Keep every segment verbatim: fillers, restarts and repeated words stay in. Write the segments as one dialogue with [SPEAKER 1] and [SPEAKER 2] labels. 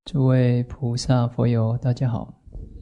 [SPEAKER 1] 诸位菩萨佛友大家好。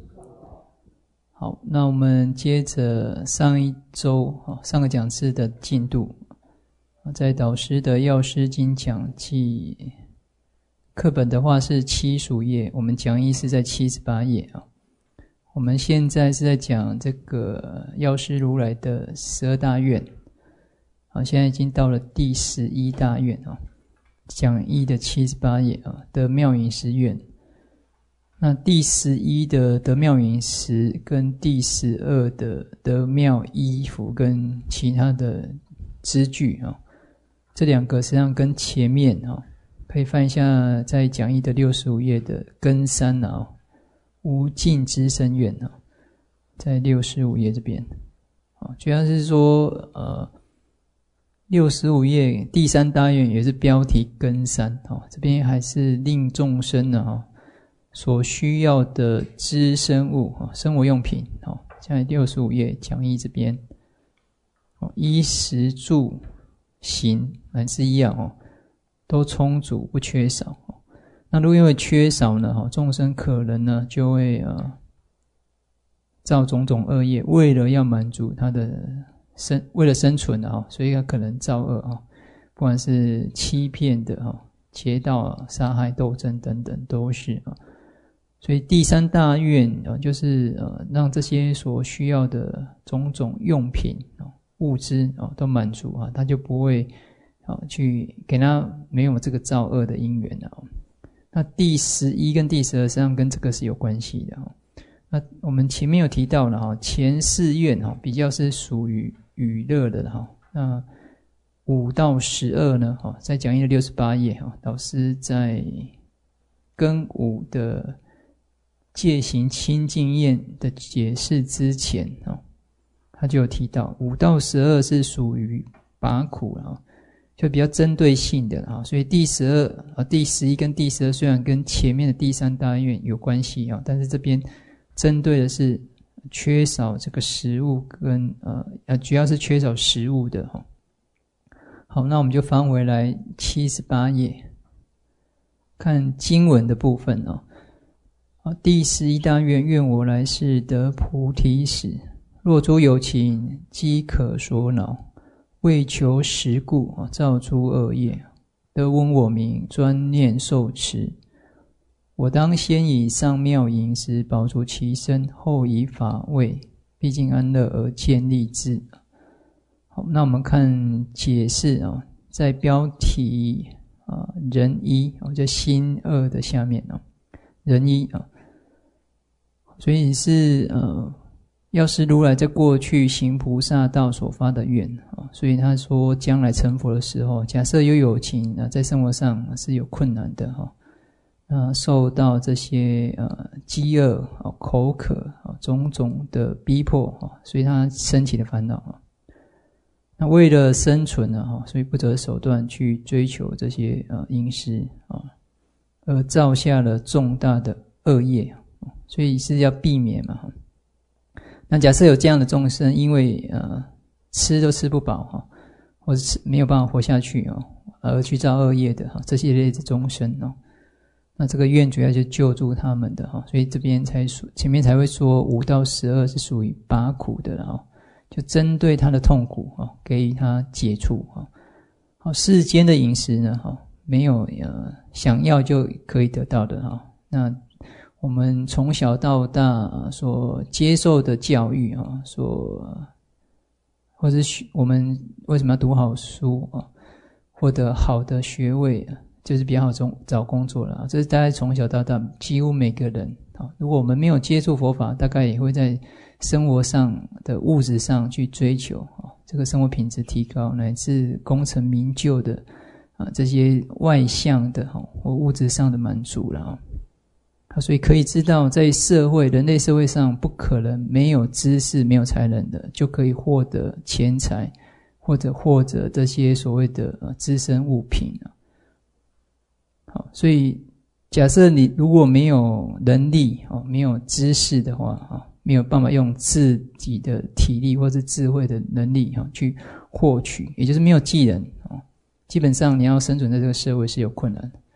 [SPEAKER 1] 好，那我们接着上一周上个讲次的进度，在导师的药师经讲记课本的话是七十五页，我们讲义是在七十八页啊。我们现在是在讲这个药师如来的十二大愿，好，现在已经到了第十一大愿啊。讲义的七十八页啊，得妙饮食愿。那第十一的得妙饮食跟第十二的得妙衣服跟其他的支具啊，这两个实际上跟前面啊，可以翻一下在讲义的六十五页的根三啊，无尽之身愿啊，在六十五页这边啊，主要是说呃。六十五页第三大愿也是标题根三哦，这边还是令众生呢哈所需要的资生物啊，生活用品哦，在六十五页讲义这边哦，衣食住行还是一样哦，都充足不缺少哦。那如果因为缺少呢哈，众生可能呢就会呃造种种恶业，为了要满足他的。生为了生存啊，所以他可能造恶啊，不管是欺骗的啊、劫盗、杀害、斗争等等都是啊。所以第三大愿啊，就是呃让这些所需要的种种用品啊、物资啊都满足啊，他就不会啊去给他没有这个造恶的因缘啊。那第十一跟第十二实际上跟这个是有关系的啊。那我们前面有提到了哈，前四愿哈比较是属于娱乐的哈，那五到十二呢哈，在讲义的六十八页哈，导师在庚午的戒行清净愿的解释之前哈，他就有提到五到十二是属于拔苦哈，就比较针对性的哈，所以第十二啊、第十一跟第十二虽然跟前面的第三大愿有关系啊，但是这边针对的是缺少这个食物跟呃呃，主要是缺少食物的哈。好，那我们就翻回来七十八页，看经文的部分哦。啊，第十一大愿，愿我来世得菩提时，若诸有情饥渴所恼，为求食故啊，造诸恶业，得闻我名，专念受持。我当先以上妙饮食饱足其身，后以法味毕竟安乐而建立之。好，那我们看解释啊，在标题啊人一啊，就心二的下面啊，人一啊，所以是呃，药师如来在过去行菩萨道所发的愿啊，所以他说将来成佛的时候，假设有有情啊，在生活上是有困难的哈。呃，受到这些呃饥饿、哦、口渴、哦、种种的逼迫、哦、所以他升起的烦恼、哦、那为了生存呢、哦、所以不择手段去追求这些呃饮食啊、哦，而造下了重大的恶业、哦、所以是要避免嘛、哦。那假设有这样的众生，因为呃吃都吃不饱哈、哦，或者是没有办法活下去哦，而去造恶业的哈、哦，这些类的众生哦。那这个愿主要就救助他们的哈，所以这边才说前面才会说五到十二是属于拔苦的哈，就针对他的痛苦哈，给予他解除哈。好，世间的饮食呢哈，没有呃想要就可以得到的哈。那我们从小到大所接受的教育啊，所或者是我们为什么要读好书啊，获得好的学位啊。就是比较好找工作了，这是大概从小到大几乎每个人如果我们没有接触佛法，大概也会在生活上的物质上去追求这个生活品质提高，乃至功成名就的这些外向的或物质上的满足了。所以可以知道，在社会人类社会上不可能没有知识没有才能的就可以获得钱财，或者获得这些所谓的资身物品。好，所以假设你如果没有能力哦，没有知识的话啊，没有办法用自己的体力或是智慧的能力哈去获取，也就是没有技能哦，基本上你要生存在这个社会是有困难的。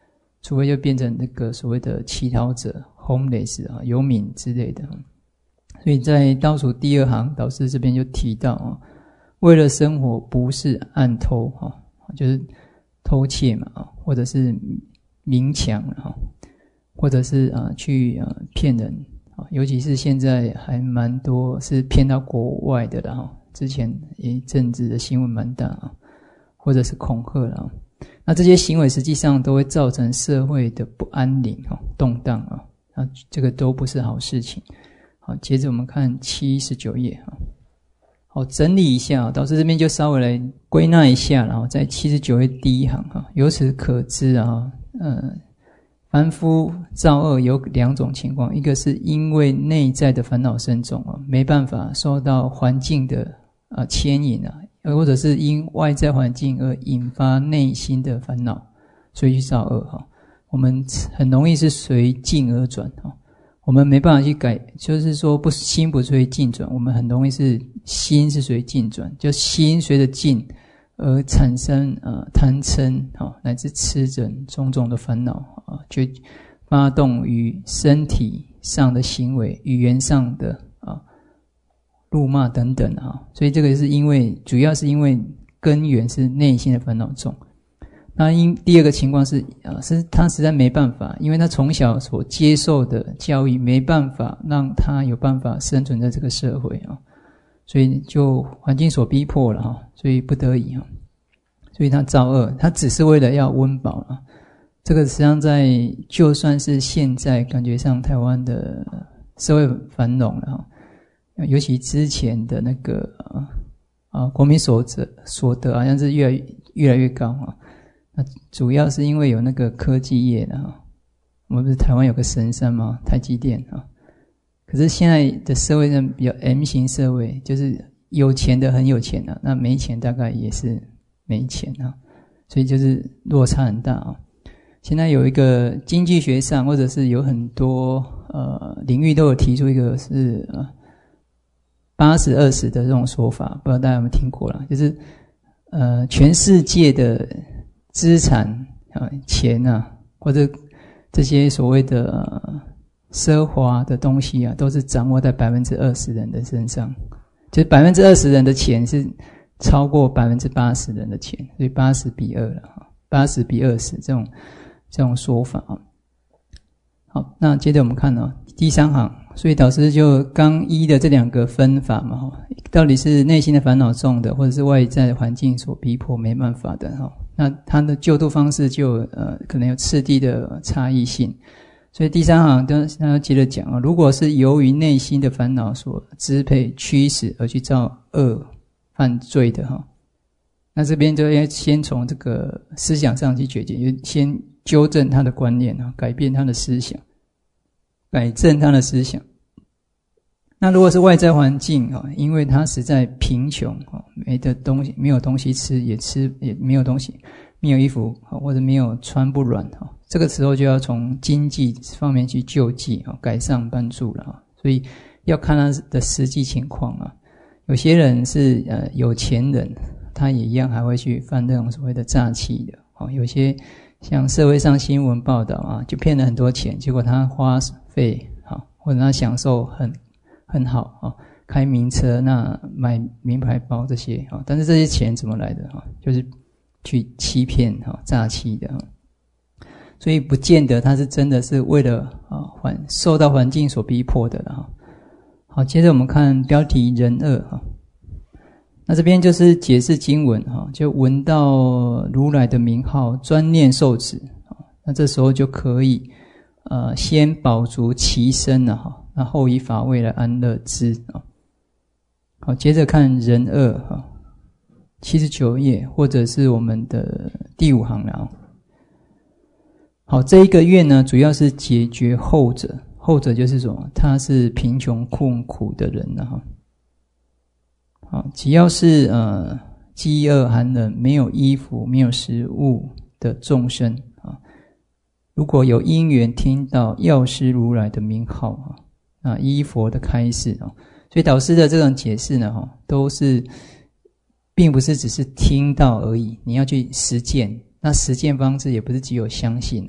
[SPEAKER 1] 除非就变成那个所谓的乞讨者 homeless 啊，游民之类的。所以在倒数第二行，导师这边就提到啊，为了生活不是暗偷哈，就是偷窃嘛啊，或者是明抢哈，或者是啊去啊骗人啊，尤其是现在还蛮多是骗到国外的了哈。之前一阵子的新闻蛮大啊，或者是恐吓了。那这些行为实际上都会造成社会的不安宁啊、动荡啊，那这个都不是好事情。好，接着我们看七十九页啊。好，整理一下，导师这边就稍微来归纳一下，然后在七十九页第一行哈，由此可知啊，呃，凡夫造恶有两种情况，一个是因为内在的烦恼深重啊，没办法受到环境的啊牵引啊，或者是因外在环境而引发内心的烦恼，所以去造恶哈。我们很容易是随境而转哈。我们没办法去改，就是说不心不随境转，我们很容易是心是随境转，就心随着境而产生呃贪嗔啊，乃至痴疹种种的烦恼啊，就发动于身体上的行为、语言上的啊辱骂等等啊，所以这个是因为主要是因为根源是内心的烦恼重。那因第二个情况是啊，是他实在没办法，因为他从小所接受的教育没办法让他有办法生存在这个社会啊，所以就环境所逼迫了哈，所以不得已啊，所以他造恶，他只是为了要温饱啊。这个实际上在就算是现在感觉上台湾的社会繁荣了哈，尤其之前的那个啊啊国民所得所得好像是越来越越来越高啊。那主要是因为有那个科技业的哈，我们不是台湾有个神山吗？台积电啊。可是现在的社会上比较 M 型社会，就是有钱的很有钱啊，那没钱大概也是没钱啊，所以就是落差很大啊。现在有一个经济学上，或者是有很多呃领域都有提出一个是呃八十二十的这种说法，不知道大家有没有听过啦？就是呃全世界的资产啊、钱啊，或者这些所谓的、呃、奢华的东西啊，都是掌握在百分之二十人的身上。就是百分之二十人的钱是超过百分之八十人的钱，所以八十比二了哈，八十比二十这种这种说法啊。好，那接着我们看哦，第三行，所以导师就刚一的这两个分法嘛哈，到底是内心的烦恼重的，或者是外在的环境所逼迫没办法的哈。那他的救度方式就呃可能有次第的差异性，所以第三行跟他接着讲啊，如果是由于内心的烦恼所支配驱使而去造恶犯罪的哈，那这边就要先从这个思想上去解决，就先纠正他的观念啊，改变他的思想，改正他的思想。那如果是外在环境啊，因为他实在贫穷啊，没的东西，没有东西吃，也吃也没有东西，没有衣服或者没有穿不软啊，这个时候就要从经济方面去救济啊，改善帮助了啊。所以要看他的实际情况啊。有些人是呃有钱人，他也一样还会去犯这种所谓的诈欺的啊。有些像社会上新闻报道啊，就骗了很多钱，结果他花费啊，或者他享受很。很好啊，开名车，那买名牌包这些啊，但是这些钱怎么来的啊？就是去欺骗啊、诈欺的啊，所以不见得他是真的是为了啊环受到环境所逼迫的啊。好，接着我们看标题人恶啊，那这边就是解释经文哈，就闻到如来的名号，专念受持啊，那这时候就可以呃先保足其身了哈。那后以法味来安乐之啊。好，接着看人恶哈，七十九页或者是我们的第五行了。好，这一个愿呢，主要是解决后者，后者就是什么？他是贫穷困苦的人了哈。好，只要是呃饥饿寒冷、没有衣服、没有食物的众生啊，如果有因缘听到药师如来的名号啊。啊，依佛的开示啊，所以导师的这种解释呢，哈，都是并不是只是听到而已，你要去实践。那实践方式也不是只有相信哦，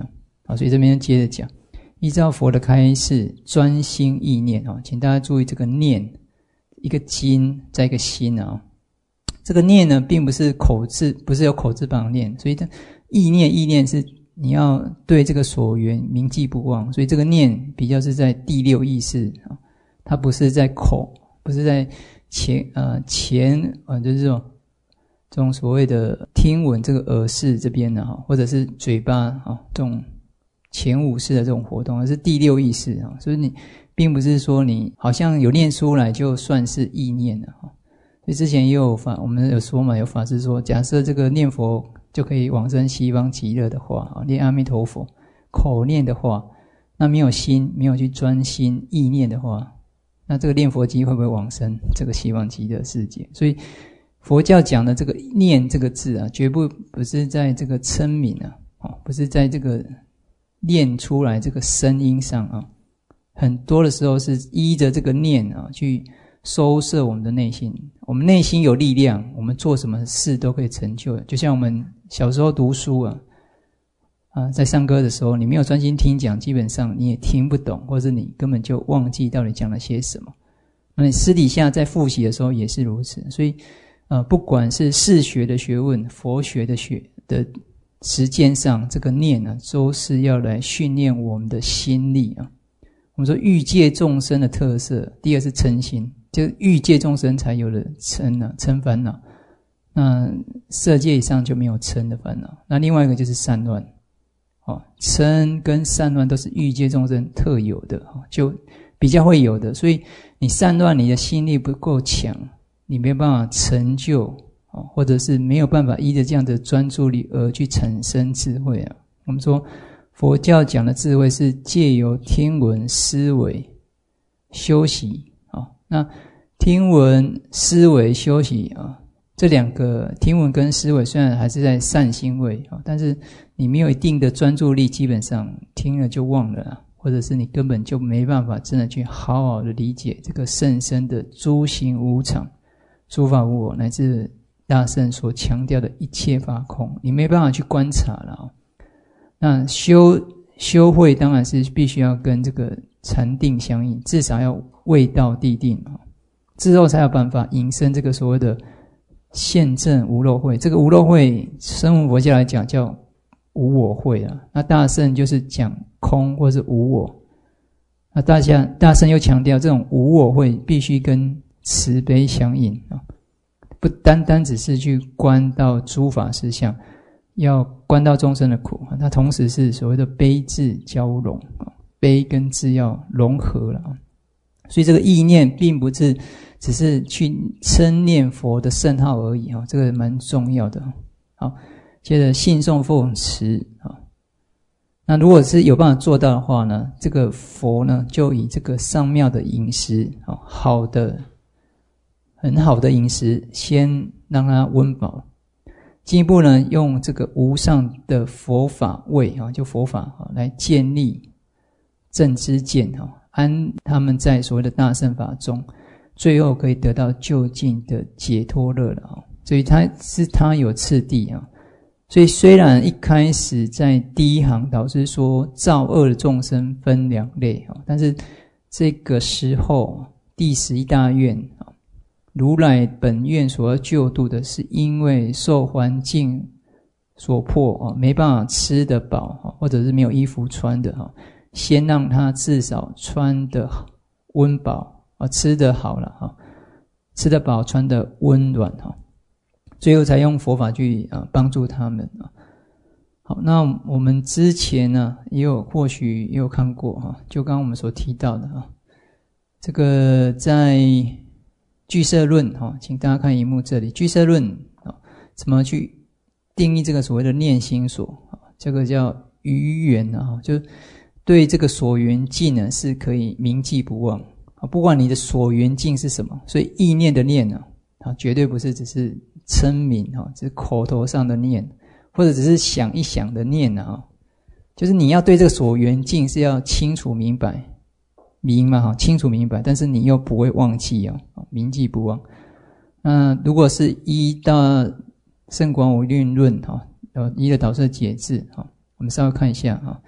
[SPEAKER 1] 啊，所以这边接着讲，依照佛的开示，专心意念啊，请大家注意这个念，一个金再一个心啊。这个念呢，并不是口字，不是有口字旁念，所以这意念意念是你要对这个所缘铭记不忘，所以这个念比较是在第六意识啊，它不是在口，不是在前呃前呃就是这种这种所谓的听闻这个耳识这边的哈，或者是嘴巴啊这种前五识的这种活动，而是第六意识啊，所以你并不是说你好像有念出来就算是意念了哈。所以之前也有法，我们有说嘛，有法师说，假设这个念佛就可以往生西方极乐的话啊，念阿弥陀佛口念的话，那没有心，没有去专心意念的话，那这个念佛机会不会往生这个西方极乐世界？所以佛教讲的这个念这个字啊，绝不不是在这个称名啊，不是在这个念出来这个声音上啊，很多的时候是依着这个念啊去收摄我们的内心，我们内心有力量，我们做什么事都可以成就。就像我们小时候读书啊，啊，在上课的时候，你没有专心听讲，基本上你也听不懂，或者你根本就忘记到底讲了些什么。那你私底下在复习的时候也是如此，所以，呃，不管是世学的学问、佛学的学的实践上，这个念呢、啊，都是要来训练我们的心力啊。我们说欲界众生的特色，第二是嗔心。就欲界众生才有了嗔啊，嗔烦恼。那色界以上就没有嗔的烦恼。那另外一个就是散乱，哦，嗔跟散乱都是欲界众生特有的，就比较会有的。所以你散乱，你的心力不够强，你没办法成就，或者是没有办法依着这样的专注力而去产生智慧啊。我们说佛教讲的智慧是借由听闻、思维、修习。那听闻、思维、修习啊，这两个听闻跟思维虽然还是在善心位啊，但是你没有一定的专注力，基本上听了就忘了啊，或者是你根本就没办法真的去好好的理解这个甚深的诸行无常、诸法无我，乃至大圣所强调的一切法空，你没办法去观察了啊。那修修慧当然是必须要跟这个禅定相应，至少要未到地定啊，之后才有办法引申这个所谓的现证无漏慧。这个无漏慧，声闻佛教来讲叫无我慧啊。那大圣就是讲空或是无我。那大家大圣又强调，这种无我慧必须跟慈悲相应啊，不单单只是去观到诸法实相，要观到众生的苦。它同时是所谓的悲智交融啊，悲跟智要融合了啊。所以这个意念并不是只是去称念佛的圣号而已啊，这个蛮重要的。好，接着信诵奉持啊。那如果是有办法做到的话呢，这个佛呢就以这个上妙的饮食啊，好的很好的饮食先让它温饱，进一步呢用这个无上的佛法位啊，就佛法啊来建立正知见啊，安他们在所谓的大乘法中，最后可以得到究竟的解脱乐了啊。所以它是它有次第啊。所以虽然一开始在第一行导师说造恶的众生分两类啊，但是这个时候第十一大愿啊，如来本愿所要救度的是因为受环境所迫啊，没办法吃得饱，或者是没有衣服穿的哈。先让他至少穿得温饱啊，吃得好了哈，吃得饱，穿得温暖哈，最后才用佛法去啊帮助他们啊。好，那我们之前呢也有或许也有看过哈，就刚刚我们所提到的哈，这个在俱舍论哈，请大家看荧幕这里，俱舍论啊，怎么去定义这个所谓的念心所啊？这个叫余缘啊，就对这个所缘境呢是可以铭记不忘啊，不管你的所缘境是什么，所以意念的念呢啊，绝对不是只是称名啊，只是口头上的念，或者只是想一想的念啊，就是你要对这个所缘境是要清楚明白，明嘛哈，清楚明白，但是你又不会忘记啊，铭记不忘。那如果是依到圣广无论论哈，呃，依的导师解字哈，我们稍微看一下哈。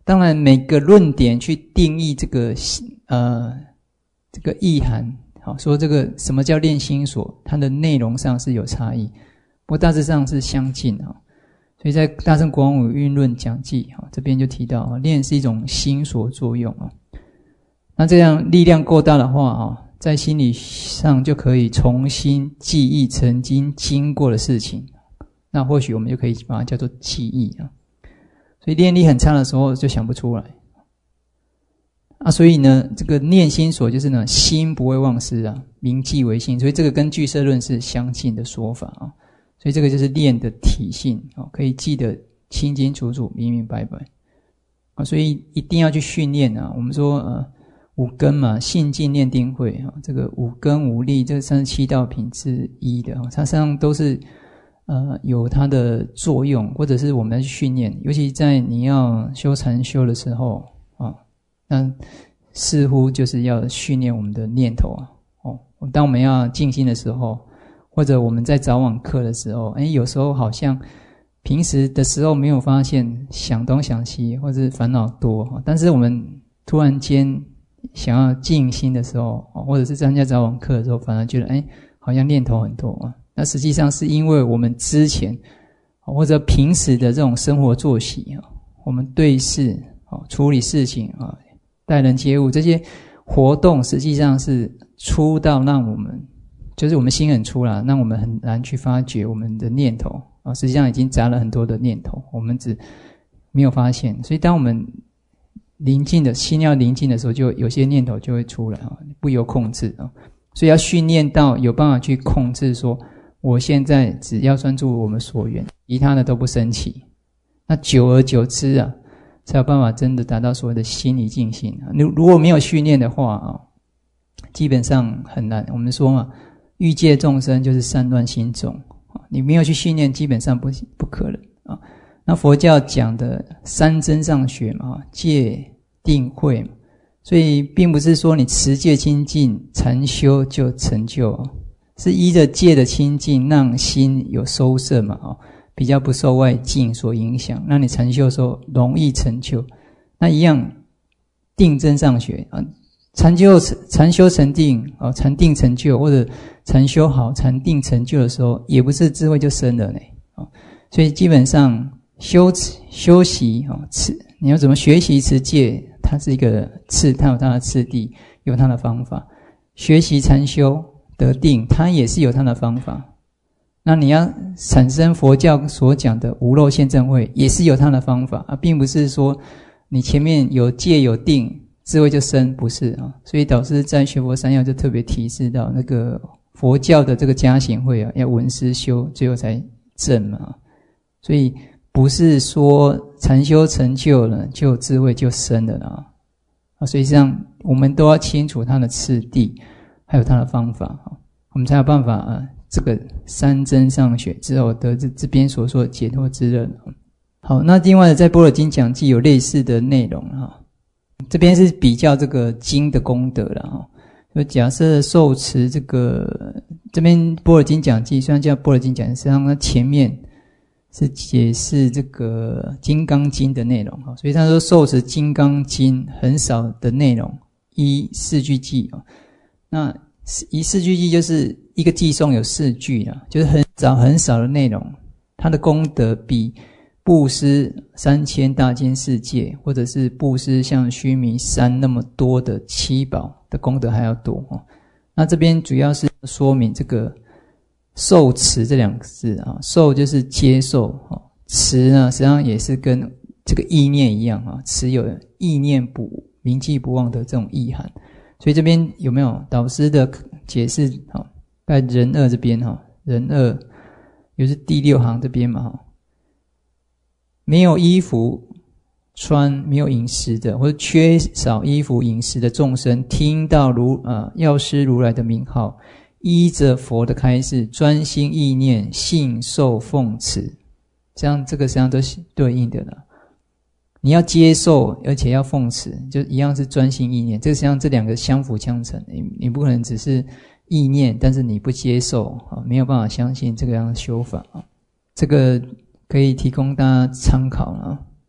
[SPEAKER 1] 当然每个论点去定义这个呃这个意涵，好说这个什么叫练心所，它的内容上是有差异，不过大致上是相近啊。所以在《大乘国王五蕴论讲记》啊这边就提到啊，练是一种心所作用啊。那这样力量够大的话啊，在心理上就可以重新记忆曾经经过的事情，那或许我们就可以把它叫做记忆啊。所以练力很差的时候就想不出来啊，所以呢，这个念心所就是呢，心不会忘失啊，铭记为心，所以这个跟俱舍论是相近的说法啊。所以这个就是练的体性啊，可以记得清清楚楚、明明白白啊。所以一定要去训练啊。我们说呃五根嘛，信静念定慧啊，这个五根五力，这三十七道品之一的啊，它实际上都是呃有它的作用，或者是我们要去训练，尤其在你要修禅修的时候啊，那似乎就是要训练我们的念头啊。哦，当我们要静心的时候，或者我们在早晚课的时候，诶有时候好像平时的时候没有发现想东想西，或者是烦恼多，但是我们突然间想要静心的时候，或者是参加早晚课的时候，反而觉得诶好像念头很多啊。那实际上是因为我们之前或者平时的这种生活作息啊，我们对事处理事情啊，待人接物这些活动，实际上是粗到让我们就是我们心很粗啦，让我们很难去发觉我们的念头啊，实际上已经杂了很多的念头，我们只没有发现。所以当我们临近的心要临近的时候，就有些念头就会出来啊，不由控制啊。所以要训练到有办法去控制说，我现在只要专注我们所缘，其他的都不生起。那久而久之啊，才有办法真的达到所谓的心理静心啊。如果没有训练的话啊，基本上很难。我们说嘛，欲界众生就是散乱心重，你没有去训练，基本上不不可能啊。那佛教讲的三真上学嘛，戒定慧嘛，所以并不是说你持戒清净禅修就成就，是依着戒的清净让心有收摄嘛，比较不受外境所影响，让你禅修的时候容易成就。那一样定真上学啊，禅修禅修成定啊，禅定成就，或者禅修好禅定成就的时候，也不是智慧就生了呢啊。所以基本上修修习啊，持你要怎么学习持戒，它是一个次，它有它的次第，有它的方法。学习禅修得定，它也是有它的方法。那你要产生佛教所讲的无漏现证慧，也是有它的方法啊，并不是说你前面有戒有定，智慧就生，不是啊。所以导师在学佛三要就特别提示到，那个佛教的这个加行慧啊，要闻思修，最后才证嘛。所以不是说禅修成就了，就智慧就生了啦。啊，所以这样我们都要清楚它的次第，还有它的方法，我们才有办法啊，这个三真上学之后得这这边所说的解脱之乐。好，那另外的在般若经讲记有类似的内容哈，这边是比较这个经的功德了哈。就假设受持这个这边般若经讲记，虽然叫般若经讲记，实际上它前面是解释这个金刚经的内容，所以他说受持金刚经很少的内容，依四句偈。那依四句偈就是一个偈颂有四句啊，就是很少很少的内容，它的功德比布施三千大千世界，或者是布施像须弥山那么多的七宝的功德还要多。那这边主要是说明这个受持这两个字啊，受就是接受，持呢实际上也是跟这个意念一样啊，持有意念不铭记不忘的这种意涵。所以这边有没有导师的解释？好，在人二这边哈，人二也是第六行这边嘛哈，没有衣服穿，没有饮食的，或者缺少衣服饮食的众生，听到如啊药师如来的名号，依着佛的开示，专心意念，信受奉持，这样这个实际上都是对应的了。你要接受，而且要奉持，就一样是专心意念。这个实际上这两个相辅相成，你你不可能只是意念，但是你不接受啊，没有办法相信这个样的修法啊。这个可以提供大家参考啊。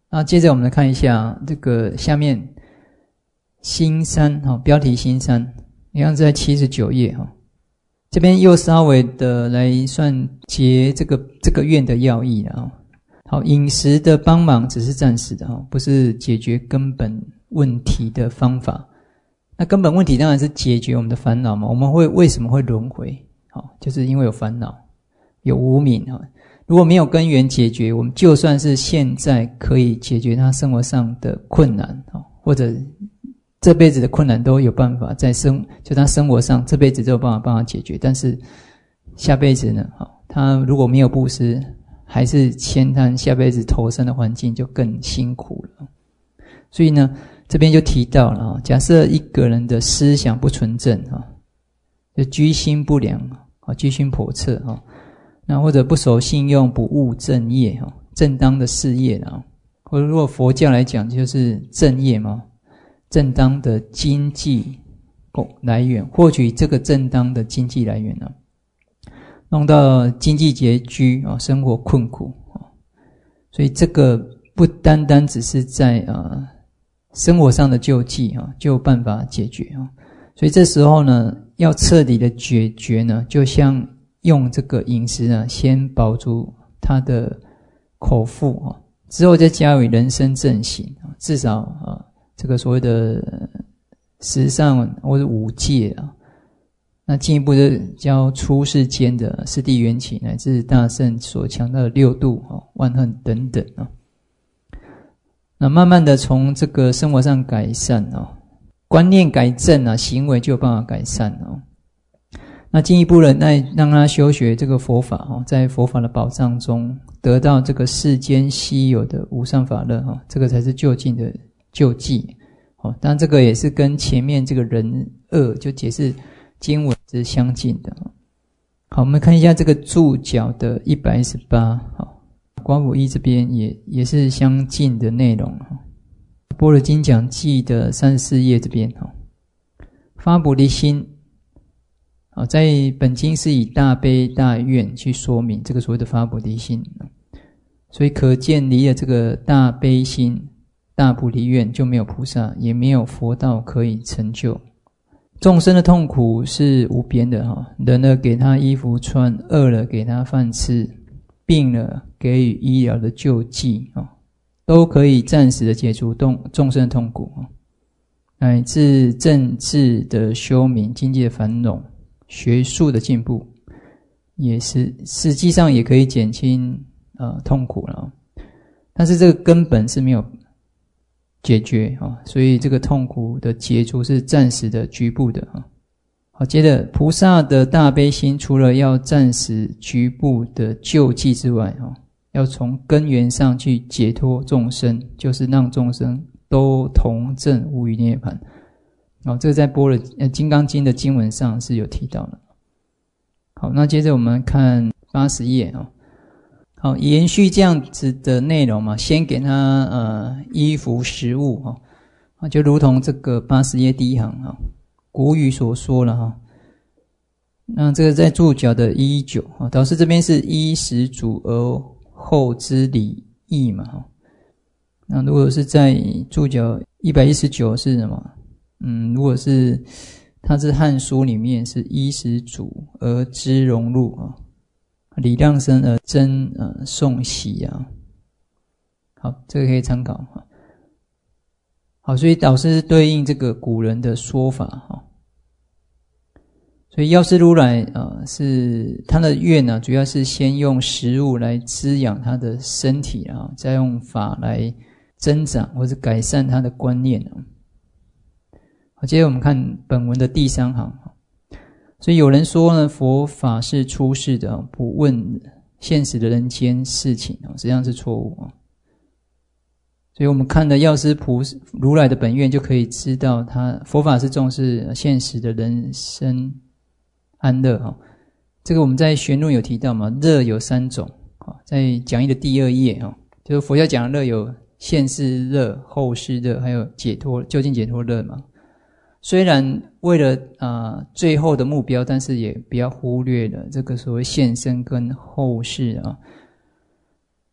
[SPEAKER 1] 那接着我们来看一下这个下面心三哈，标题心三，你看在七十九页哈，这边又稍微的来算结这个这个愿的要义了啊。好，饮食的帮忙只是暂时的哈，不是解决根本问题的方法。那根本问题当然是解决我们的烦恼嘛。我们会为什么会轮回？好，就是因为有烦恼，有无明哈。如果没有根源解决，我们就算是现在可以解决他生活上的困难哈，或者这辈子的困难都有办法在生，就他生活上这辈子都有办法帮他解决，但是下辈子呢，他如果没有布施，还是牵他下辈子投生的环境就更辛苦了。所以呢，这边就提到了，假设一个人的思想不纯正，就居心不良，居心叵测，那或者不守信用，不务正业，正当的事业，或者如果佛教来讲就是正业嘛，正当的经济来源，获取这个正当的经济来源呢，弄到经济拮据啊，生活困苦啊，所以这个不单单只是在呃生活上的救济啊，就有办法解决啊。所以这时候呢，要彻底的解决呢，就像用这个饮食呢，先保住他的口腹啊，之后再加以人身正行啊，至少啊，这个所谓的十善或者五戒啊。那进一步的教出世间的四谛缘起，乃至大圣所强调的六度、万恨等等啊。那慢慢的从这个生活上改善啊，观念改正啊，行为就有办法改善啊。那进一步的那让他修学这个佛法啊，在佛法的宝藏中得到这个世间稀有的无上法乐啊，这个才是究竟的救济。哦，当然这个也是跟前面这个人恶就解释经文是相近的。好，我们看一下这个注脚的一百一十八，好，观补一这边也也是相近的内容。般若经讲记的三十四页这边，发菩提心，好，在本经是以大悲大愿去说明这个所谓的发菩提心，所以可见离了这个大悲心、大菩提愿，就没有菩萨，也没有佛道可以成就。众生的痛苦是无边的哈，人了给他衣服穿，饿了给他饭吃，病了给予医疗的救济啊，都可以暂时的解除众众生的痛苦啊，乃至政治的修明、经济的繁荣、学术的进步，也是实际上也可以减轻呃痛苦了，但是这个根本是没有解决啊，所以这个痛苦的解除是暂时的、局部的啊。好，接着菩萨的大悲心，除了要暂时、局部的救济之外啊，要从根源上去解脱众生，就是让众生都同证无余涅槃。好，这个在般若呃金刚经的经文上是有提到的。好，那接着我们看八十页啊。好，延续这样子的内容嘛，先给他呃衣服食物哈，啊，就如同这个八十页第一行哈，古语所说了哈。那这个在注脚的一一九啊，导师这边是衣食足而后知礼义嘛哈。那如果是在注脚一百一十九是什么？嗯，如果是它是汉书里面是衣食足而知荣辱啊。礼让生而真呃诵习啊，好，这个可以参考哈。好，所以导师对应这个古人的说法哈。所以药师如来呃是他的愿呢、啊，主要是先用食物来滋养他的身体啊，再用法来增长或者改善他的观念啊。好，接着我们看本文的第三行。所以有人说呢，佛法是出世的，不问现实的人间事情，实际上是错误。所以我们看了药师菩如来的本愿，就可以知道他佛法是重视现实的人生安乐。这个我们在玄论有提到嘛，乐有三种，在讲义的第二页，就是佛教讲的乐有现世乐、后世乐，还有解脱究竟解脱乐嘛。虽然为了啊、呃、最后的目标，但是也不要忽略了这个所谓现生跟后世啊。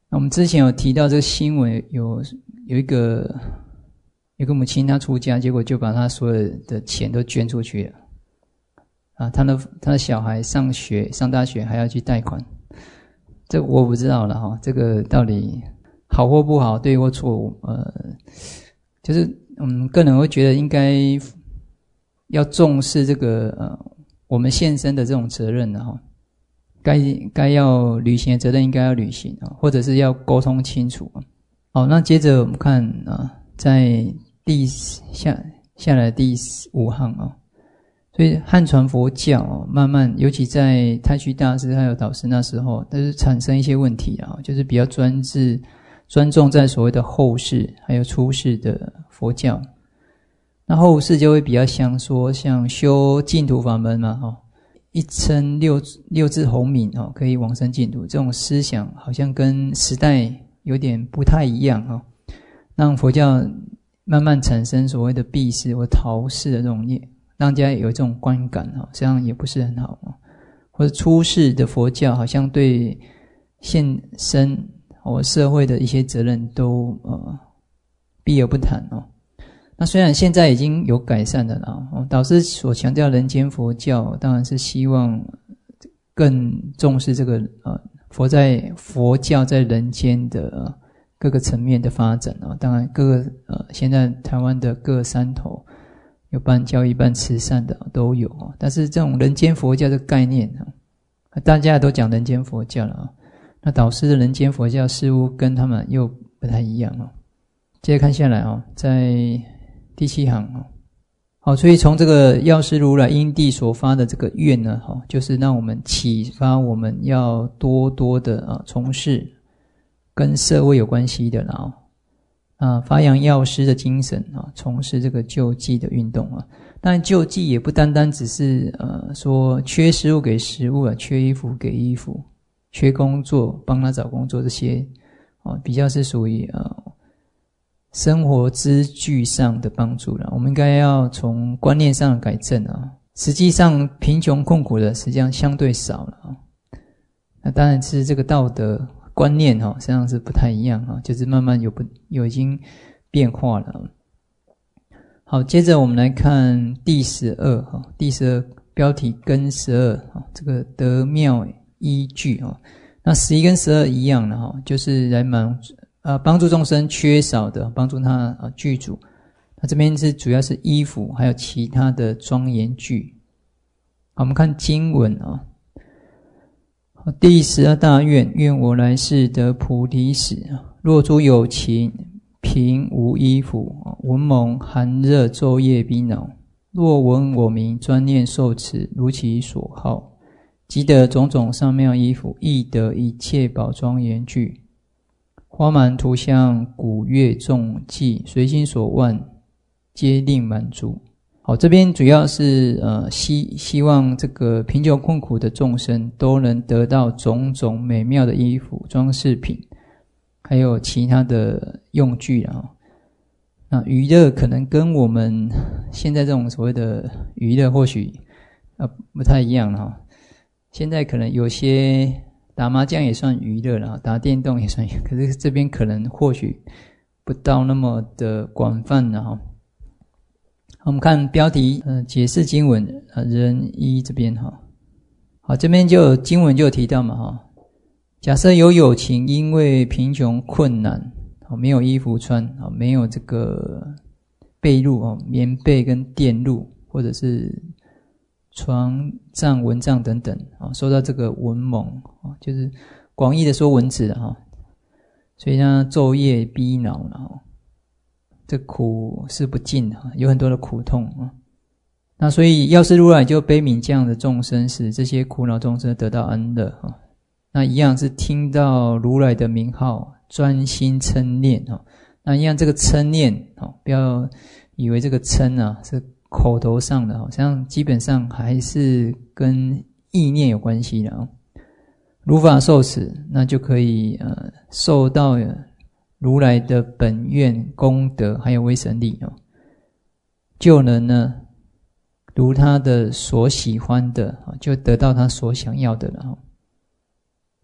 [SPEAKER 1] 那我们之前有提到这个新闻，有有一个有一个母亲，她出家，结果就把她所有的钱都捐出去了。啊，她的她的小孩上学上大学还要去贷款，这我不知道了哈，这个到底好或不好，对或错，呃，就是嗯，个人会觉得应该要重视这个呃我们现身的这种责任的哈。该该要履行的责任应该要履行啊，或者是要沟通清楚。好，那接着我们看啊，在第下下来第五行啊，所以汉传佛教啊，慢慢尤其在太虚大师还有导师那时候，都是产生一些问题啊，就是比较专制专重在所谓的后世还有出世的佛教。那后世就会比较像说像修净土法门嘛，哈。一称六六字洪名哦，可以往生净土，这种思想好像跟时代有点不太一样哦，让佛教慢慢产生所谓的避世或逃世的这种业，让大家有这种观感哦，这样也不是很好哦。或者出世的佛教好像对现身或社会的一些责任都呃避而不谈哦。那虽然现在已经有改善的了，导师所强调人间佛教，当然是希望更重视这个呃佛在佛教在人间的、呃、各个层面的发展啊。当然各个呃现在台湾的各山头有办教义办慈善的都有，但是这种人间佛教的概念啊，大家都讲人间佛教了啊，那导师的人间佛教似乎跟他们又不太一样啊。接着看下来啊，在第七行哦，好，所以从这个药师如来因地所发的这个愿呢，哈，就是让我们启发我们要多多的啊从事跟社会有关系的啦，啊，发扬药师的精神啊，从事这个救济的运动啊。当然，救济也不单单只是呃说缺食物给食物啊，缺衣服给衣服，缺工作帮他找工作这些啊，比较是属于呃。生活支具上的帮助了，我们应该要从观念上改正啊。实际上贫穷困苦的实际上相对少了啊。那当然是这个道德观念哈，实际上是不太一样啊，就是慢慢有不有已经变化了。好，接着我们来看第十二哈，第十二标题跟十二哈，这个得妙依据哈。那十一跟十二一样的哈，就是来满。呃，帮助众生缺少的，帮助他呃具足。那这边是主要是衣服，还有其他的庄严具。好，我们看经文啊。第十二大愿，愿我来世得菩提时，若诸有情贫无衣服，闻蒙寒热昼夜逼恼，若闻我名专念受持，如其所好，即得种种上妙衣服，亦得一切宝庄严具。花满图像鼓乐众伎，随心所望，皆令满足。好，这边主要是呃希希望这个贫穷困苦的众生都能得到种种美妙的衣服、装饰品，还有其他的用具啊。那娱乐可能跟我们现在这种所谓的娱乐或许呃不太一样哈。现在可能有些打麻将也算娱乐了，打电动也算娱乐，可是这边可能或许不到那么的广泛了哈。我们看标题，呃，解释经文，呃，人一这边哈，好，这边就有经文就有提到嘛哈。假设有有情因为贫穷困难，没有衣服穿，没有这个被褥哦，棉被跟垫褥，或者是床帐、蚊帐等等啊，受到这个蚊猛啊，就是广义的说蚊子哈，所以呢昼夜逼恼了，这苦是不尽的，有很多的苦痛啊。那所以药师如来就悲悯这样的众生，使这些苦恼众生得到安乐啊。那一样是听到如来的名号，专心称念啊。那一样这个称念啊，不要以为这个称啊是口头上的，好像基本上还是跟意念有关系的啊。如法受持，那就可以呃受到如来的本愿功德还有威神力哦，就能呢如他的所喜欢的，就得到他所想要的了。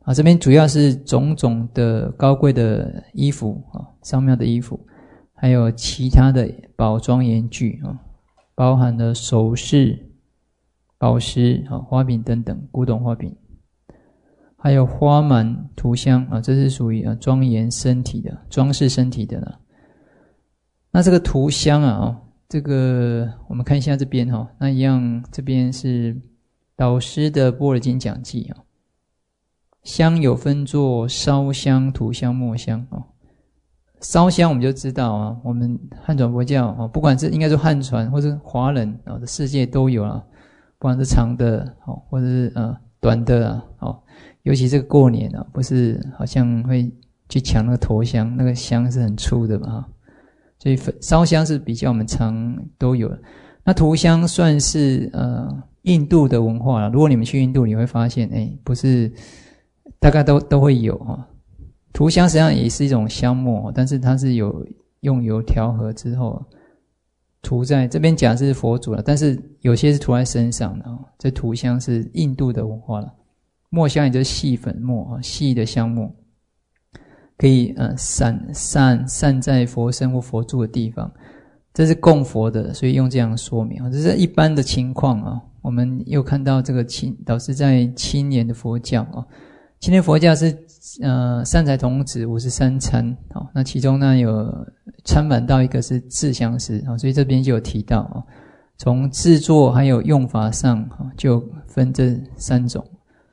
[SPEAKER 1] 啊，这边主要是种种的高贵的衣服啊，上庙的衣服，还有其他的宝庄严具啊，包含了首饰、宝石啊、花瓶等等，古董花瓶，还有花满涂香啊，这是属于啊庄严身体的、装饰身体的啦。那这个涂香啊，这个我们看一下这边哈，那一样这边是导师的般若经讲记啊。香有分作烧香、涂香、末香哦。烧香我们就知道啊，我们汉传佛教哦，不管是应该说汉传或是华人哦的世界都有啊，不管是长的哦，或者是呃短的啊哦，尤其这个过年啊，不是好像会去抢那个头香，那个香是很粗的嘛，所以烧香是比较我们常都有的。那涂香算是呃印度的文化啦，如果你们去印度，你会发现，哎，不是。大概都都会有哈，涂香实际上也是一种香末，但是它是有用油调和之后涂在这边讲是佛祖了，但是有些是涂在身上的。这涂香是印度的文化了，末香也就是细粉末，细的香末，可以呃散散散在佛身或佛住的地方，这是供佛的，所以用这样说明。这是一般的情况啊。我们又看到这个清导师在青年的佛教啊。青年佛教是呃三才童子五十三参哦，那其中呢有参访到一个是制香师哦，所以这边就有提到哦，从制作还有用法上哦就分这三种。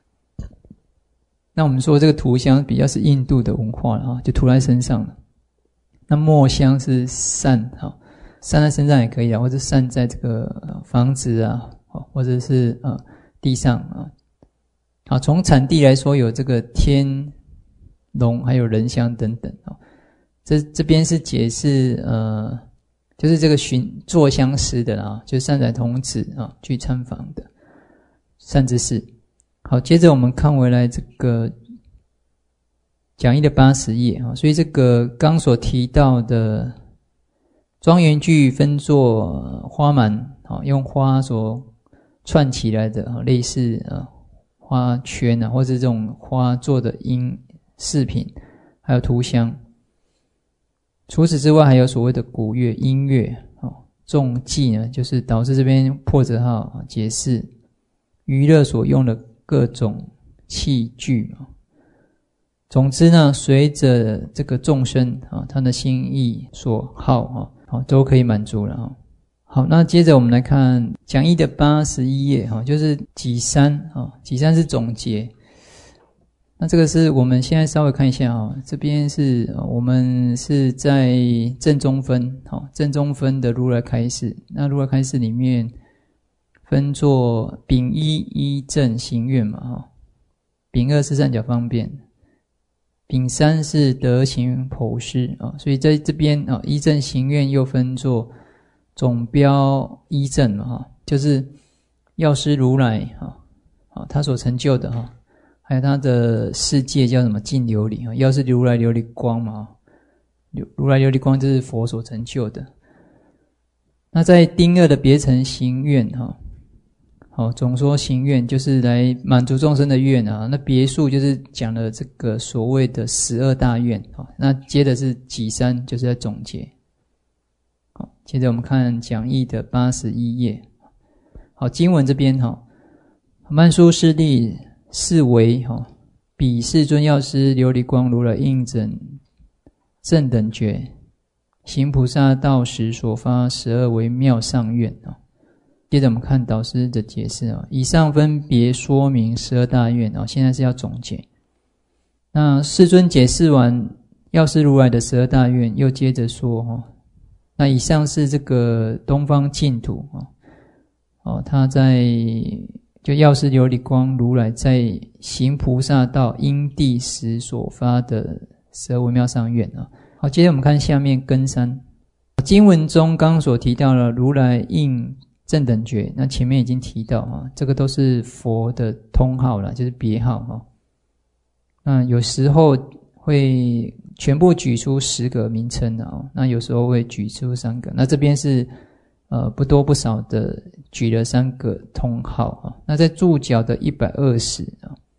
[SPEAKER 1] 那我们说这个涂香比较是印度的文化了啊，就涂在身上了。那末香是散哈，散在身上也可以啊，或者散在这个房子啊，或者是呃地上啊。好，从产地来说，有这个天龙，还有人香等等啊。这这边是解释呃，就是这个寻做香师的啦，就是三才童子啊去参访的善知识。好，接着我们看回来这个讲义的八十页啊，所以这个刚所提到的庄严具分作花满啊，用花所串起来的啊，类似啊。花圈啊，或者这种花做的音饰品，还有涂香。除此之外，还有所谓的鼓乐、音乐哦，重技呢，就是导师这边破折号解释娱乐所用的各种器具啊。总之呢，随着这个众生啊，他的心意所好啊，好都可以满足了啊。好，那接着我们来看讲义的八十一页哈，就是己三啊，己三是总结。那这个是我们现在稍微看一下啊，这边是我们是在正中分，好，正中分的如来开示。那如来开示里面分作丙一一正行愿嘛哈，丙二是善巧方便，丙三是德行剖施啊，所以在这边啊，一正行愿又分作总标一正嘛哈，就是药师如来哈，啊他所成就的哈，还有他的世界叫什么净琉璃哈，药师如来琉璃光嘛，如来琉璃光就是佛所成就的。那在丁二的别成行愿哈，好总说行愿就是来满足众生的愿啊，那别数就是讲了这个所谓的十二大愿啊，那接的是己三，就是在总结。好，接着我们看讲义的八十一页。好，经文这边哈，曼殊师利是为哈，彼世尊药师琉璃光如来应枕正等觉，行菩萨道时所发十二为妙上愿啊。接着我们看导师的解释啊，以上分别说明十二大愿啊，现在是要总结。那世尊解释完药师如来的十二大愿，又接着说哈。那以上是这个东方净土啊，哦，他在就药师琉璃光如来在行菩萨道因地时所发的十二微妙上愿啊。好，接着我们看下面根三，经文中刚所提到了如来应正等觉，那前面已经提到啊，这个都是佛的通号啦，就是别号啊。那有时候会全部举出十个名称的哦，那有时候会举出三个，那这边是呃不多不少的举了三个通号啊。那在注脚的一百二十啊，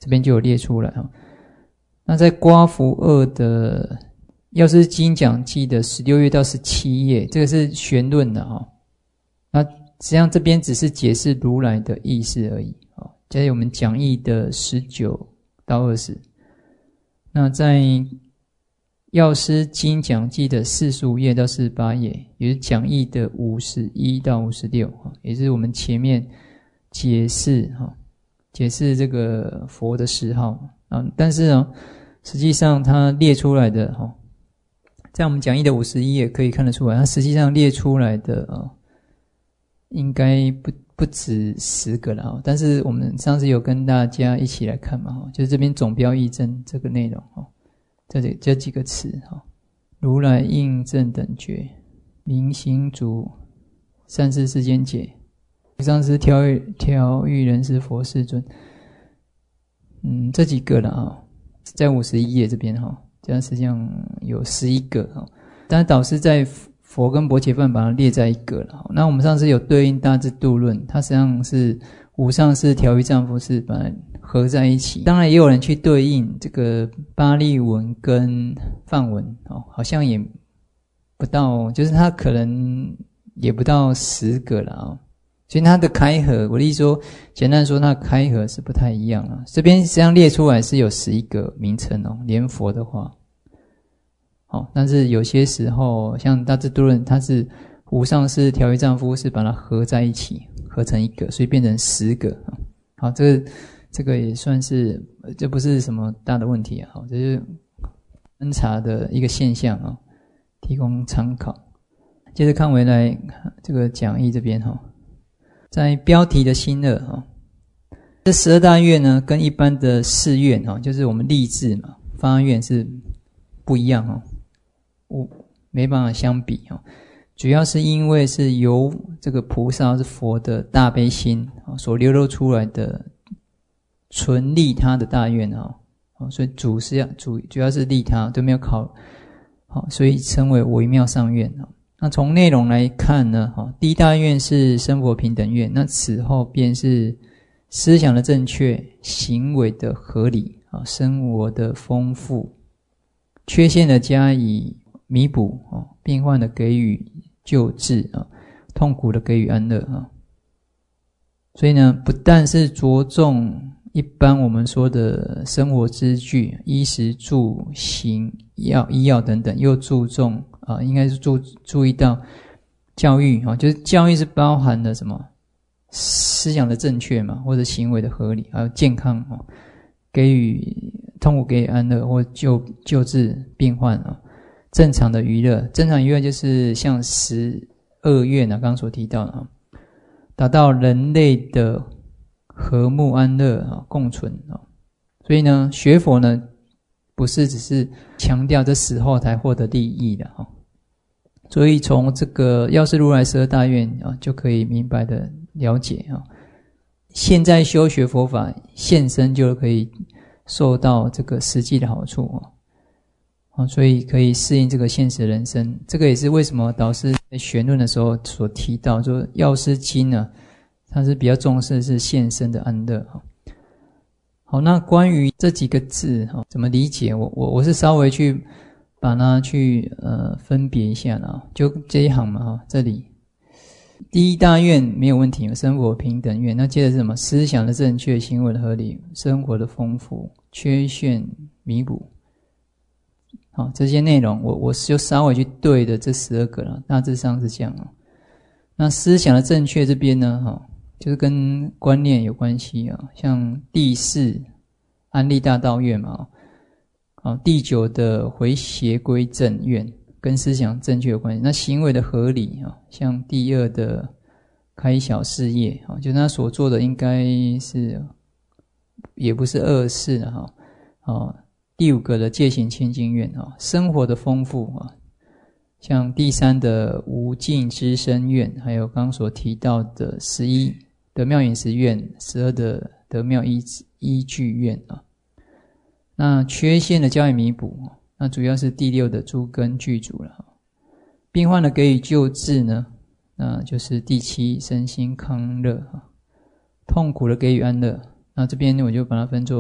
[SPEAKER 1] 这边就有列出来啊。那在刮符二的药师经讲记的十六页到十七页，这个是玄论的哈。那实际上这边只是解释如来的意思而已啊。在我们讲义的十九到二十，那在药师经讲记的四十五页到四十八页，也是讲义的五十一到五十六，也是我们前面解释哈，解释这个佛的十号啊。但是呢，实际上它列出来的哈，在我们讲义的五十一页可以看得出来，它实际上列出来的啊，应该不不止十个了啊。但是我们上次有跟大家一起来看嘛哈，就是这边总标义证这个内容哈。这里这几个词哈，如来应正等觉，明行足，善事世间解，上师调御调御人师佛世尊。嗯，这几个了啊，在五十一页这边哈，这样实际上有十一个哈。但是导师在佛跟薄伽梵把它列在一个了。那我们上次有对应大智度论，它实际上是无上士调御丈夫是把它合在一起。当然也有人去对应这个巴利文跟梵文哦，好像也不到，就是它可能也不到十个了啊、哦。所以它的开合，我的意思说，简单说，它的开合是不太一样啊。这边实际上列出来是有十一个名称哦，连佛的话。好，但是有些时候像大智度论，它是无上士调御丈夫是把它合在一起，合成一个，所以变成十个。好，这个这个也算是，这不是什么大的问题啊。好，这是观察的一个现象啊，提供参考。接着看回来这个讲义这边哈，在标题的心乐哈，这十二大愿呢，跟一般的誓愿哈，就是我们立志嘛，发愿是不一样哈。我没办法相比哦，主要是因为是由这个菩萨是佛的大悲心所流露出来的纯利他的大愿啊，所以主是要主主要是利他，都没有考好，所以称为微妙上愿啊。那从内容来看呢，第一大愿是生佛平等愿，那此后便是思想的正确，行为的合理啊，生活的丰富，缺陷的加以弥补啊，病患的给予救治啊，痛苦的给予安乐啊。所以呢，不但是着重一般我们说的生活之具，衣食住行药医药等等，又注重啊，应该是注注意到教育啊，就是教育是包含了什么思想的正确嘛，或者行为的合理，还有健康啊，给予痛苦给予安乐，或救救治病患啊。正常的娱乐，正常娱乐就是像十二愿啊，刚刚所提到的啊，达到人类的和睦安乐啊，共存啊。所以呢，学佛呢，不是只是强调这死后才获得利益的哈。所以从这个药师如来十二大愿啊，就可以明白的了解啊。现在修学佛法，现身就可以受到这个实际的好处啊。所以可以适应这个现实人生，这个也是为什么导师在玄论的时候所提到，说药师经呢，它是比较重视的是现身的安乐。好，那关于这几个字怎么理解，我我我是稍微去把它去呃分别一下啦，就这一行嘛，这里第一大愿没有问题，生活平等愿。那接着是什么？思想的正确，行为的合理，生活的丰富，缺陷弥补。好，这些内容我我就稍微去对的这十二个了，大致上是这样。那思想的正确这边呢，哈，就是跟观念有关系啊，像第四安立大道愿嘛，啊，第九的回邪归正愿跟思想正确有关系。那行为的合理啊，像第二的开小事业啊，就他所做的应该是也不是恶事了哈，啊。第五个的戒行清净愿啊，生活的丰富啊，像第三的无尽之身愿，还有刚刚所提到的十一得妙饮食愿，十二的得妙依依据愿啊。那缺陷的加以弥补，那主要是第六的诸根具足了。病患的给予救治呢，那就是第七身心康乐啊。痛苦的给予安乐，那这边我就把它分作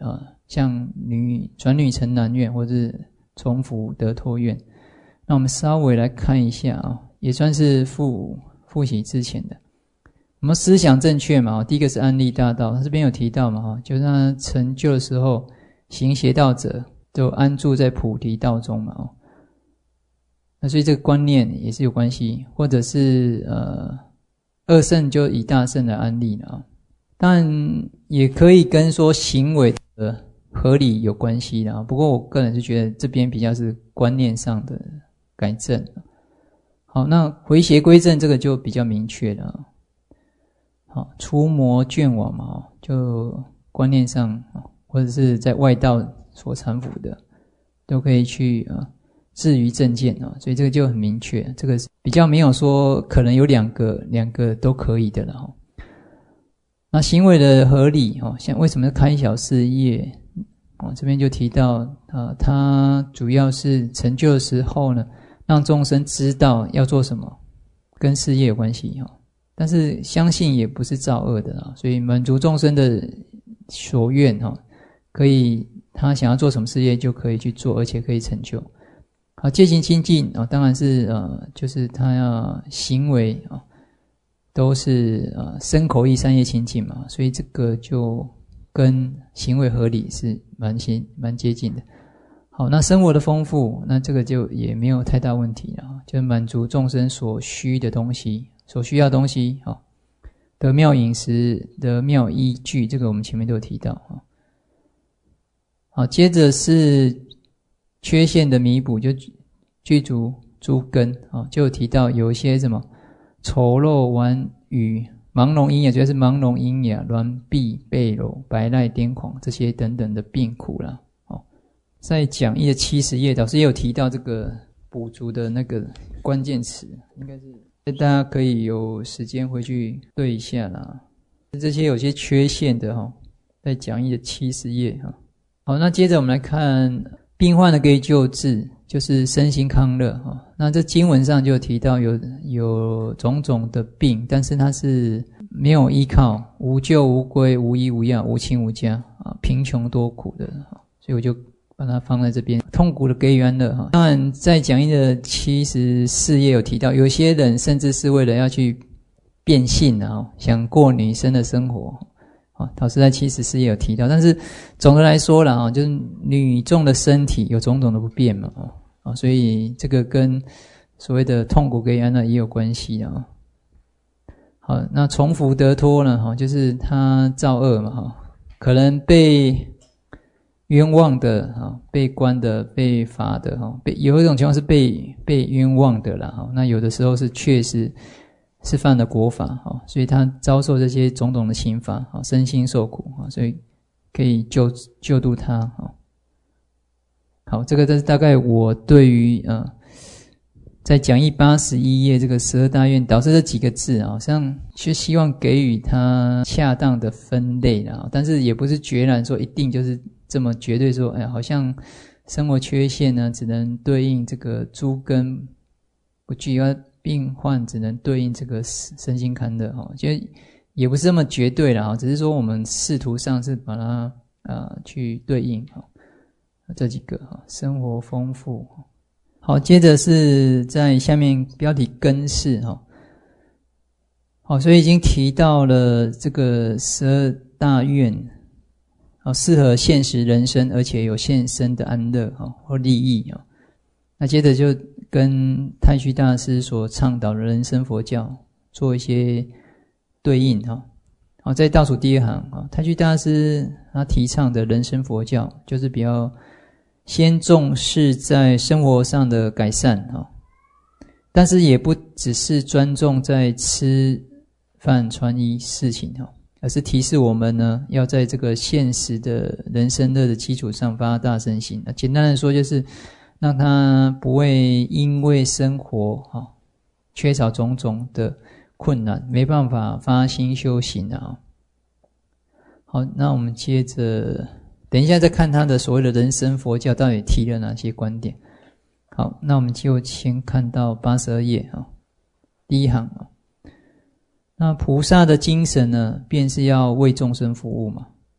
[SPEAKER 1] 啊，像女转女成男愿，或是重福得脱愿。那我们稍微来看一下啊，也算是复复习之前的。我们思想正确嘛，第一个是安立大道，他这边有提到嘛，就是他成就的时候，行邪道者都安住在菩提道中嘛。那所以这个观念也是有关系，或者是呃二圣就以大圣来安立了，当然也可以跟说行为的合理有关系啦。不过我个人是觉得这边比较是观念上的改正。好，那回邪归正这个就比较明确了。好，除魔眷往嘛，就观念上或者是在外道所搀扶的，都可以去啊至于正见啊，所以这个就很明确，这个比较没有说可能有两个两个都可以的了哈。那行为的合理哦，像为什么开小事业哦，这边就提到啊，它主要是成就的时候呢，让众生知道要做什么，跟事业有关系哈。但是相信也不是造恶的啊，所以满足众生的所愿哈，可以他想要做什么事业就可以去做，而且可以成就。好，戒行清净啊，当然是呃，就是他要行为啊，都是呃身口意三业清净嘛，所以这个就跟行为合理是蛮接蛮接近的。好，那生活的丰富，那这个就也没有太大问题了，就满足众生所需的东西，所需要的东西啊，得妙饮食，得妙依据，这个我们前面都有提到啊。好，接着是缺陷的弥补，就具足诸根啊，就有提到有一些什么丑陋顽语、盲聋喑哑，主要是盲聋喑哑、挛臂背篓、白赖癫狂这些等等的病苦啦。哦，在讲义的七十页，导师也有提到这个补足的那个关键词，应该是大家可以有时间回去对一下啦。这些有些缺陷的哈，在讲义的七十页哈。好，那接着我们来看病患的可以救治，就是身心康乐哈。那这经文上就有提到有有种种的病，但是它是没有依靠，无救无归，无医无药，无亲无家啊，贫穷多苦的哈。所以我就把它放在这边，痛苦的给予安乐哈。当然，在讲义的七十四页有提到，有些人甚至是为了要去变性啊，想过女生的生活啊。导师在七十四页有提到，但是总的来说啦啊，就是女众的身体有种种的不便嘛啊，所以这个跟所谓的痛苦给予安乐也有关系啊。好，那重福得脱呢哈，就是他造恶嘛哈，可能被冤枉的啊，被关的、被罚的哈，被有一种情况是被被冤枉的啦哈，那有的时候是确实是犯了国法哈，所以他遭受这些种种的刑罚哈，身心受苦哈，所以可以救救度他哈。好，这个这是大概我对于呃，在讲义八十一页这个十二大愿导师这几个字啊，好像就希望给予他恰当的分类啦，但是也不是决然说一定就是这么绝对说，哎，好像生活缺陷呢，只能对应这个诸根不具，要病患只能对应这个身心康乐哈，就也不是这么绝对啦，只是说我们试图上是把它呃去对应哈。这几个哈，生活丰富。好，接着是在下面标题根式哈。好，所以已经提到了这个十二大愿，好，适合现实人生，而且有现身的安乐哈或利益啊。那接着就跟太虚大师所倡导的人生佛教做一些对应哈。好，在倒数第一行啊，太虚大师他提倡的人生佛教就是比较先重视在生活上的改善哈，但是也不只是专重在吃饭穿衣事情哈，而是提示我们呢，要在这个现实的人生乐的基础上发大身心。那简单的说，就是让他不会因为生活哈缺少种种的困难，没办法发心修行啊。好，那我们接着等一下再看他的所谓的人生佛教到底提了哪些观点。好，那我们就先看到八十二页啊，第一行啊。那菩萨的精神呢，便是要为众生服务嘛。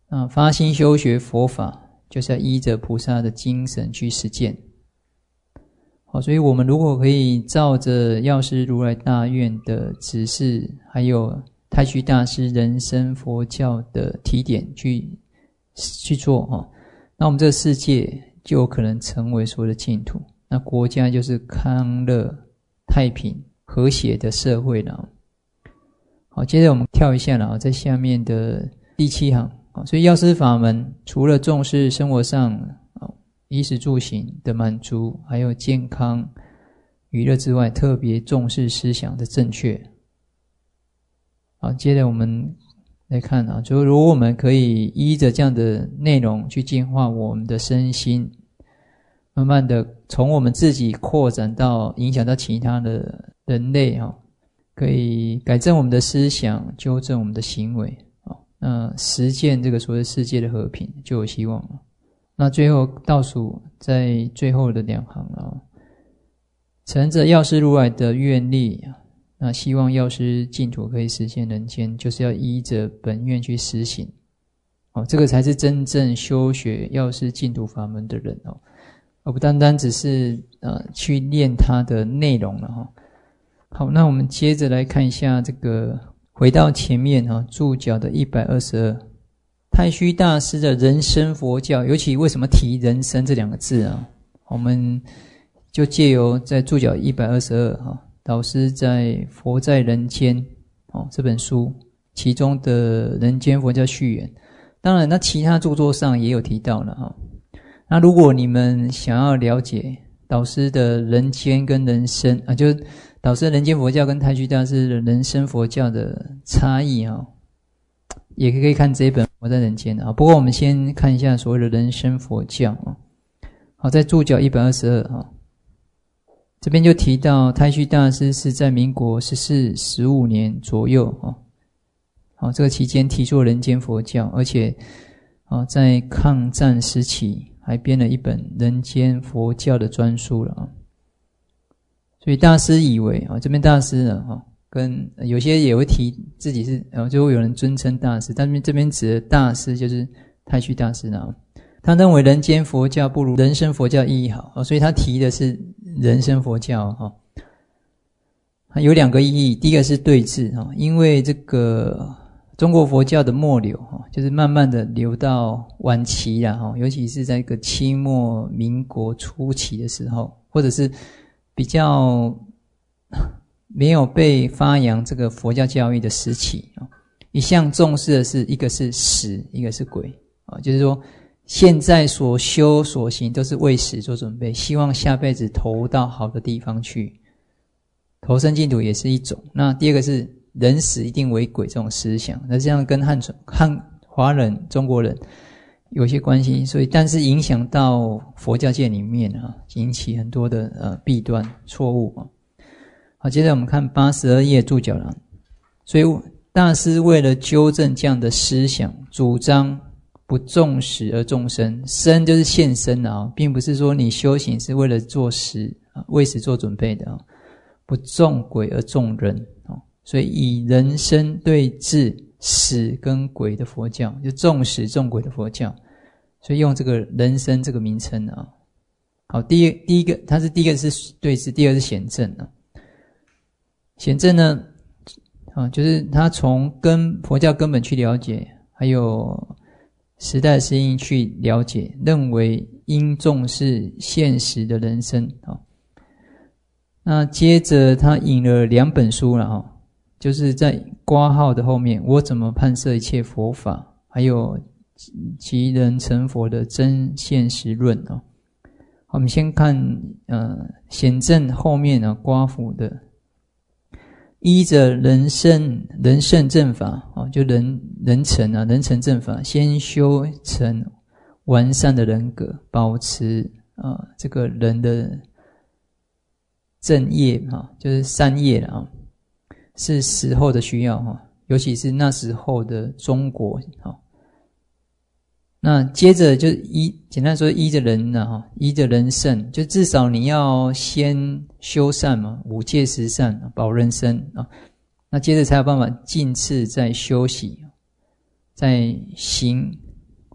[SPEAKER 1] 啊，发心修学佛法，就是要依着菩萨的精神去实践。好，所以我们如果可以照着药师如来大愿的指示，还有太虚大师人生佛教的提点去去做哈，那我们这个世界就有可能成为所谓的净土，那国家就是康乐、太平、和谐的社会了。好，接着我们跳一下了，在下面的第七行。所以药师法门除了重视生活上衣食住行的满足，还有健康娱乐之外，特别重视思想的正确。好，接着我们来看啊，就如果我们可以依着这样的内容去净化我们的身心，慢慢的从我们自己扩展到影响到其他的人类啊，可以改正我们的思想，纠正我们的行为。那实践这个所谓世界的和平就有希望了。那最后倒数在最后的两行啊，承着药师如来的愿力，那希望药师净土可以实现人间，就是要依着本愿去实行。哦，这个才是真正修学药师净土法门的人哦，而不单单只是呃去念它的内容了哈。好，那我们接着来看一下这个。回到前面啊，注脚的一百二十二，太虚大师的人生佛教，尤其为什么提人生这两个字啊？我们就借由在注脚一百二十二哈，导师在《佛在人间》哦这本书其中的人间佛教序言，当然那其他著作上也有提到了哈。那如果你们想要了解导师的人间跟人生啊，就导师人间佛教跟太虚大师的人生佛教的差异啊，也可以看这一本《佛在人间》啊。不过我们先看一下所谓的人生佛教啊。好，在注脚一百二十二啊，这边就提到太虚大师是在民国十四、十五年左右啊。好，这个期间提出人间佛教，而且啊，在抗战时期还编了一本人间佛教的专书了啊。所以大师以为啊，这边大师呢哈，跟有些也会提自己是，然后就会有人尊称大师，但这边指的大师就是太虚大师呢。他认为人间佛教不如人生佛教意义好，所以他提的是人生佛教哈。它有两个意义，第一个是对治哈，因为这个中国佛教的末流哈，就是慢慢的流到晚期啦哈，尤其是在一个清末民国初期的时候，或者是比较没有被发扬这个佛教教育的时期，一向重视的是一个是死，一个是鬼，就是说现在所修所行都是为死做准备，希望下辈子投到好的地方去，投身净土也是一种。那第二个是人死一定为鬼这种思想，那这样跟汉汉华人中国人有些关系，所以但是影响到佛教界里面啊，引起很多的呃弊端错误啊。好，接着我们看八十二页注脚了。所以大师为了纠正这样的思想，主张不重死而重生，生就是现身啊，并不是说你修行是为了做死啊，为死做准备的啊。不重鬼而重人啊，所以以人生对治死跟鬼的佛教，就重死重鬼的佛教，所以用这个人生这个名称啊。好，第一第一个，它是第一个是对治，第二个是显正啊。显正呢，啊，就是他从根佛教根本去了解，还有时代适应去了解，认为应重视现实的人生啊。那接着他引了两本书了哈，就是在括号的后面，我怎么判摄一切佛法，还有即人成佛的真现实论啊。我们先看呃显正后面呢括弧的。依着人圣人圣正法啊，就人人成啊，人成正法，先修成完善的人格，保持啊这个人的正业啊，就是善业了啊，是时候的需要哈，尤其是那时候的中国啊。那接着就依简单说依着人呢哈，依着人圣，就至少你要先修善嘛，五戒十善保人身啊，那接着才有办法进次在修习，在行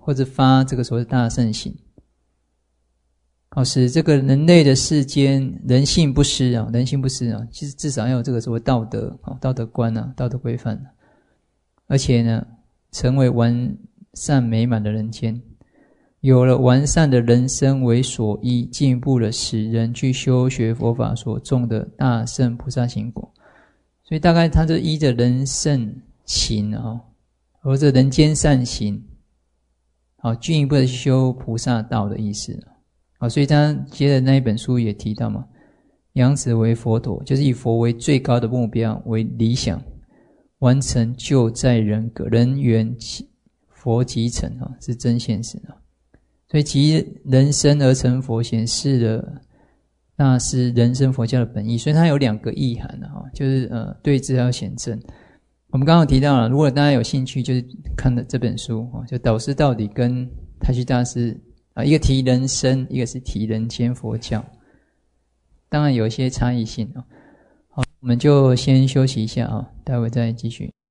[SPEAKER 1] 或者发这个所谓的大圣行，好，使这个人类的世间人性不失啊，人性不失啊，其实至少要有这个所谓道德啊、道德观啊、道德规范啊，而且呢，成为完善美满的人间，有了完善的人生为所依，进一步的使人去修学佛法所种的大圣菩萨行果。所以大概他就依着人圣行啊，或者人间善行，好，进一步的修菩萨道的意思。好，所以他接着那一本书也提到嘛，扬子为佛陀，就是以佛为最高的目标为理想，完成就在人格，人缘佛即成啊，是真现实啊。所以即人生而成佛，显示了那是人生佛教的本意。所以它有两个意涵啊，就是呃对治还有显正。我们刚刚提到了，如果大家有兴趣，就是看的这本书啊，就导师到底跟太虚大师啊，一个提人生，一个是提人间佛教，当然有一些差异性啊。好，我们就先休息一下啊，待会再继续。